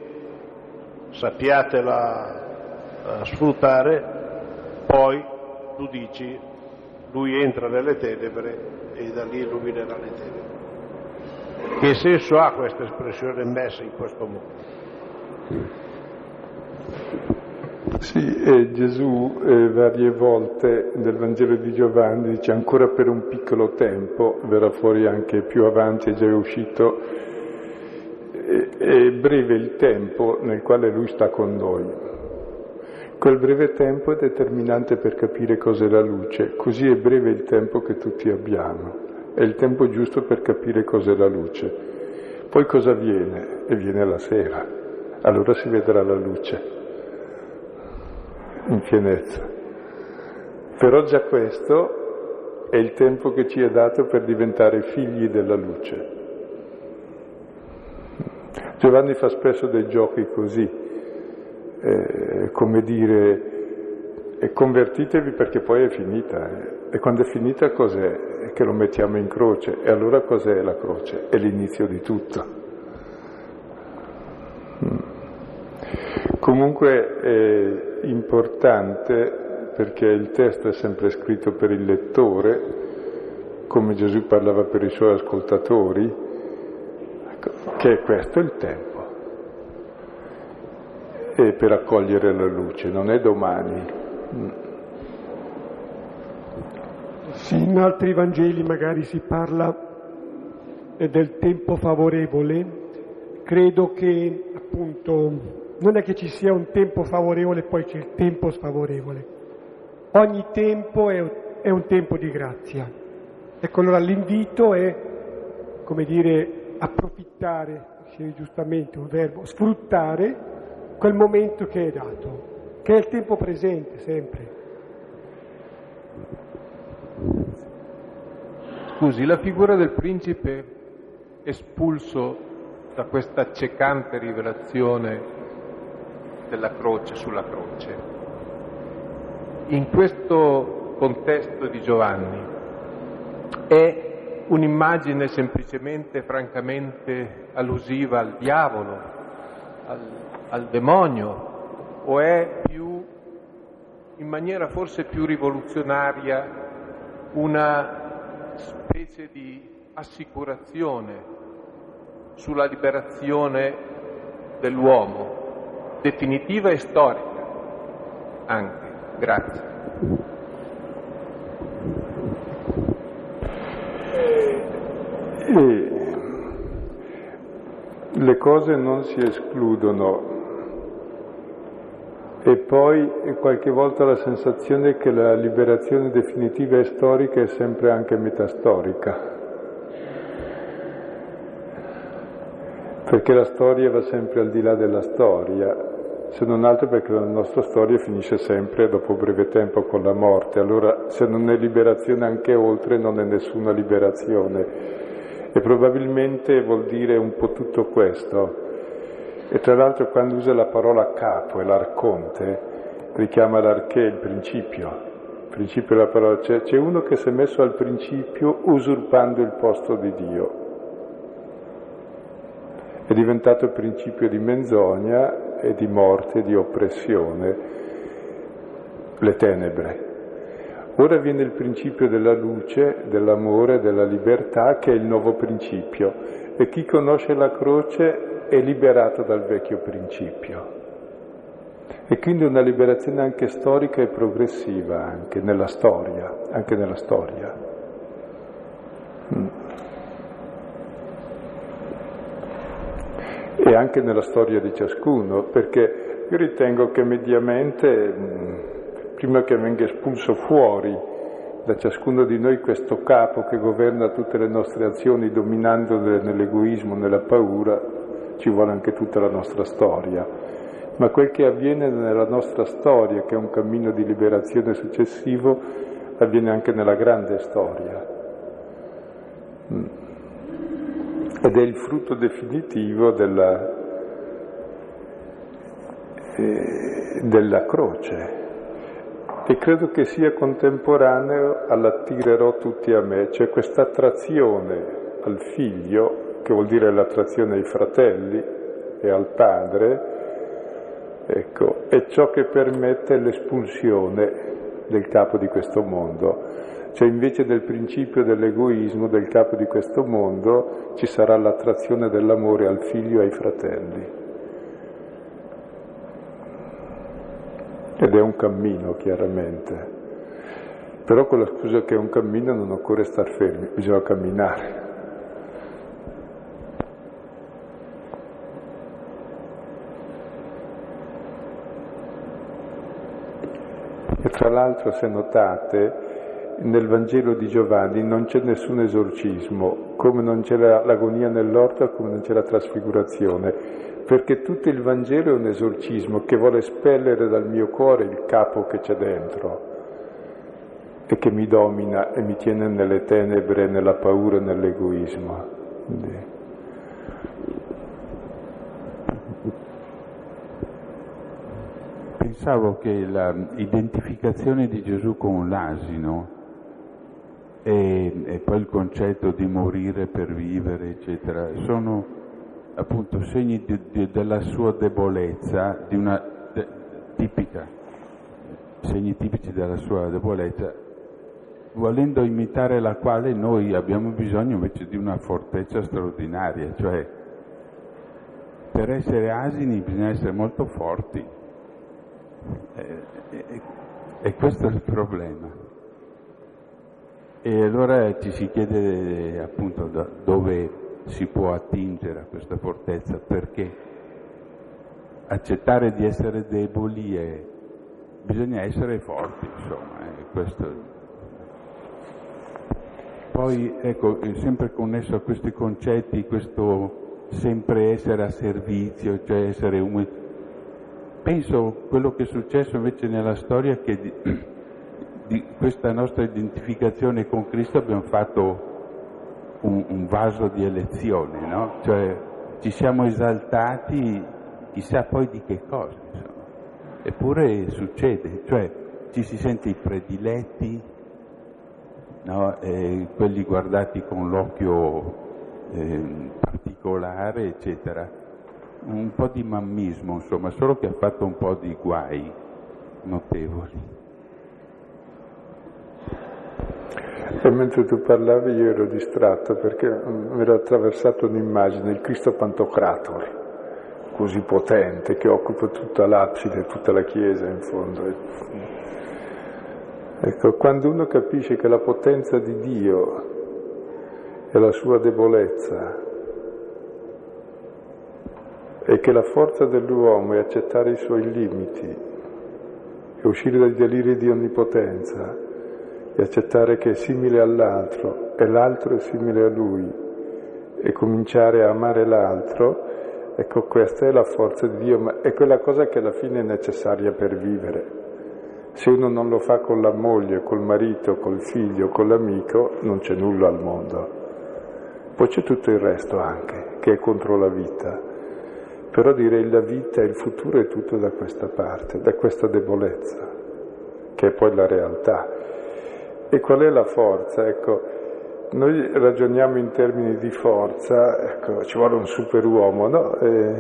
sappiatela sfruttare, poi tu dici, lui entra nelle tenebre e da lì illuminerà le tenebre. Che senso ha questa espressione messa in questo modo? Sì, Gesù varie volte nel Vangelo di Giovanni dice ancora per un piccolo tempo, verrà fuori anche più avanti, è già uscito, è breve il tempo nel quale lui sta con noi. Quel breve tempo è determinante per capire cos'è la luce, così è breve il tempo che tutti abbiamo, è il tempo giusto per capire cos'è la luce. Poi cosa avviene? E viene la sera, allora si vedrà la luce in pienezza. Però già questo è il tempo che ci è dato per diventare figli della luce. Giovanni fa spesso dei giochi così, come dire, convertitevi perché poi è finita. E quando è finita cos'è? È che lo mettiamo in croce. E allora cos'è la croce? È l'inizio di tutto. Comunque è importante perché il testo è sempre scritto per il lettore, come Gesù parlava per i suoi ascoltatori, che questo è il tempo. E per accogliere la luce, non è domani. Sì, in altri Vangeli magari si parla del tempo favorevole. Credo che appunto non è che ci sia un tempo favorevole e poi c'è il tempo sfavorevole. Ogni tempo è un tempo di grazia. Ecco, allora l'invito è, come dire, approfittare, dicevi giustamente un verbo, sfruttare quel momento che è dato, che è il tempo presente sempre. Scusi, la figura del principe espulso da questa accecante rivelazione della croce sulla croce, in questo contesto di Giovanni, è un'immagine semplicemente, francamente allusiva al diavolo, al demonio, o è più, in maniera forse più rivoluzionaria, una specie di assicurazione sulla liberazione dell'uomo, definitiva e storica anche. Grazie. Le cose non si escludono, E poi qualche volta la sensazione che la liberazione definitiva e storica è sempre anche metastorica, perché la storia va sempre al di là della storia, se non altro perché la nostra storia finisce sempre dopo breve tempo con la morte. Allora se non è liberazione anche oltre, non è nessuna liberazione, e probabilmente vuol dire un po' tutto questo. E tra l'altro quando usa la parola capo e l'arconte richiama l'arché, il principio della parola, cioè c'è uno che si è messo al principio usurpando il posto di Dio, è diventato il principio di menzogna e di morte, di oppressione, le tenebre. Ora viene il principio della luce, dell'amore, della libertà, che è il nuovo principio, e chi conosce la croce è liberato dal vecchio principio. E quindi una liberazione anche storica e progressiva, anche nella storia. E anche nella storia di ciascuno, perché io ritengo che mediamente, prima che venga espulso fuori da ciascuno di noi questo capo che governa tutte le nostre azioni, dominandole nell'egoismo, nella paura, ci vuole anche tutta la nostra storia. Ma quel che avviene nella nostra storia, che è un cammino di liberazione successivo, avviene anche nella grande storia. Ed è il frutto definitivo della croce. E credo che sia contemporaneo all'attirerò tutti a me, cioè questa attrazione al figlio, che vuol dire l'attrazione ai fratelli e al padre, ecco, è ciò che permette l'espulsione del capo di questo mondo. Cioè invece del principio dell'egoismo del capo di questo mondo ci sarà l'attrazione dell'amore al figlio e ai fratelli. Ed è un cammino, chiaramente. Però con la scusa che è un cammino non occorre star fermi, bisogna camminare. E tra l'altro, se notate, nel Vangelo di Giovanni non c'è nessun esorcismo, come non c'è l'agonia nell'orto, come non c'è la trasfigurazione, perché tutto il Vangelo è un esorcismo che vuole espellere dal mio cuore il capo che c'è dentro e che mi domina e mi tiene nelle tenebre, nella paura e nell'egoismo. Quindi... Pensavo che l'identificazione di Gesù con l'asino e poi il concetto di morire per vivere, eccetera, sono appunto segni della sua debolezza, segni tipici della sua debolezza, volendo imitare la quale noi abbiamo bisogno invece di una fortezza straordinaria, cioè per essere asini bisogna essere molto forti. E questo è il problema. E allora ci si chiede appunto da dove si può attingere a questa fortezza, perché accettare di essere deboli e bisogna essere forti, insomma, questo. Poi ecco, sempre connesso a questi concetti, questo sempre essere a servizio, cioè essere umili. Penso quello che è successo invece nella storia, che di questa nostra identificazione con Cristo abbiamo fatto un vaso di elezione, no? Cioè ci siamo esaltati chissà poi di che cosa, insomma. Eppure succede, cioè ci si sente i prediletti, no? Quelli guardati con l'occhio particolare, eccetera. Un po' di mammismo, insomma, solo che ha fatto un po' di guai notevoli. E mentre tu parlavi io ero distratto perché mi era attraversata un'immagine, il Cristo Pantocrator, così potente, che occupa tutta l'abside, tutta la chiesa in fondo. Ecco, quando uno capisce che la potenza di Dio è la sua debolezza e che la forza dell'uomo è accettare i suoi limiti e uscire dai deliri di onnipotenza e accettare che è simile all'altro e l'altro è simile a lui e cominciare a amare l'altro, ecco, questa è la forza di Dio, ma è quella cosa che alla fine è necessaria per vivere. Se uno non lo fa con la moglie, col marito, col figlio, con l'amico, non c'è nulla al mondo. Poi c'è tutto il resto anche, che è contro la vita. Però direi la vita e il futuro è tutto da questa parte, da questa debolezza, che è poi la realtà. E qual è la forza? Ecco, noi ragioniamo in termini di forza, ecco, ci vuole un superuomo, no?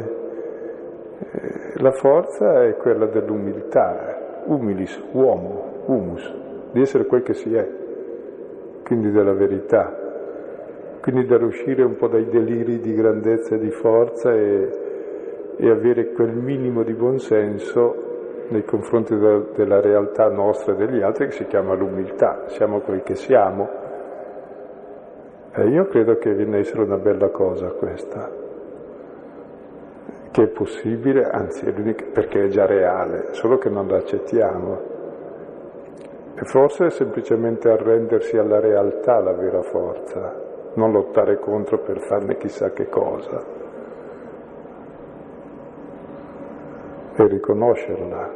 La forza è quella dell'umiltà, humilis, uomo, humus, di essere quel che si è, quindi della verità, quindi dall'uscire un po' dai deliri di grandezza e di forza e avere quel minimo di buonsenso nei confronti della realtà nostra e degli altri, che si chiama l'umiltà. Siamo quel che siamo. Io credo che viene a essere una bella cosa questa, che è possibile, anzi è l'unica, perché è già reale, solo che non la accettiamo. E forse è semplicemente arrendersi alla realtà la vera forza, non lottare contro per farne chissà che cosa, e riconoscerla.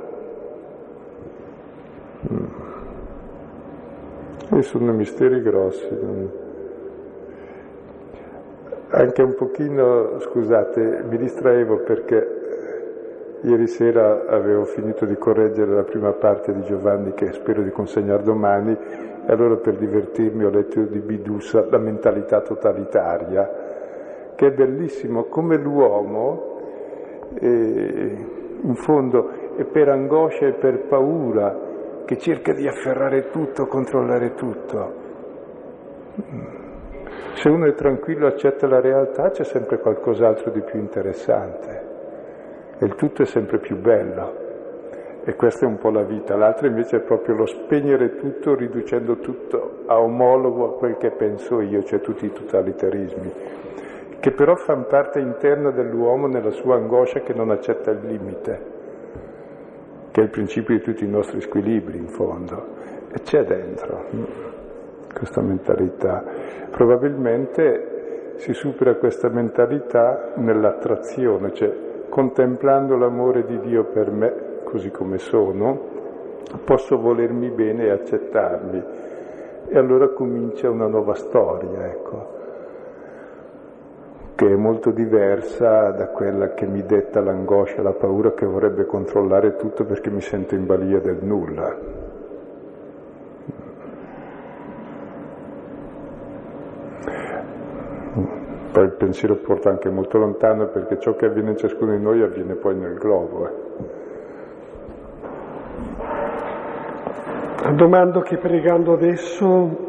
E sono misteri grossi. Anche un pochino, scusate, mi distraevo perché ieri sera avevo finito di correggere la prima parte di Giovanni, che spero di consegnare domani, e allora per divertirmi ho letto di Bidusa La mentalità totalitaria, che è bellissimo come l'uomo, in fondo, è per angoscia e per paura che cerca di afferrare tutto, controllare tutto. Se uno è tranquillo, accetta la realtà, c'è sempre qualcos'altro di più interessante e il tutto è sempre più bello, e questa è un po' la vita. L'altra invece è proprio lo spegnere tutto, riducendo tutto a omologo a quel che penso io, cioè tutti i totalitarismi, che però fanno parte interna dell'uomo nella sua angoscia che non accetta il limite, che è il principio di tutti i nostri squilibri in fondo, e c'è dentro questa mentalità. Probabilmente si supera questa mentalità nell'attrazione, cioè contemplando l'amore di Dio per me, così come sono, posso volermi bene e accettarmi, e allora comincia una nuova storia, ecco, che è molto diversa da quella che mi detta l'angoscia, la paura che vorrebbe controllare tutto perché mi sento in balia del nulla. Poi il pensiero porta anche molto lontano, perché ciò che avviene in ciascuno di noi avviene poi nel globo. Domando che pregando adesso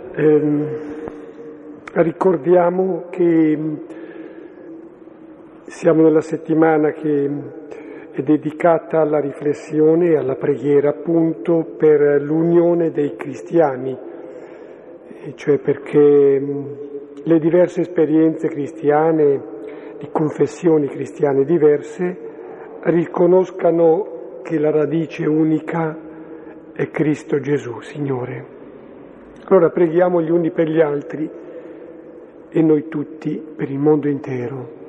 ricordiamo che siamo nella settimana che è dedicata alla riflessione e alla preghiera appunto per l'unione dei cristiani, cioè perché le diverse esperienze cristiane, di confessioni cristiane diverse, riconoscano che la radice unica è Cristo Gesù, Signore. Allora preghiamo gli uni per gli altri e noi tutti per il mondo intero.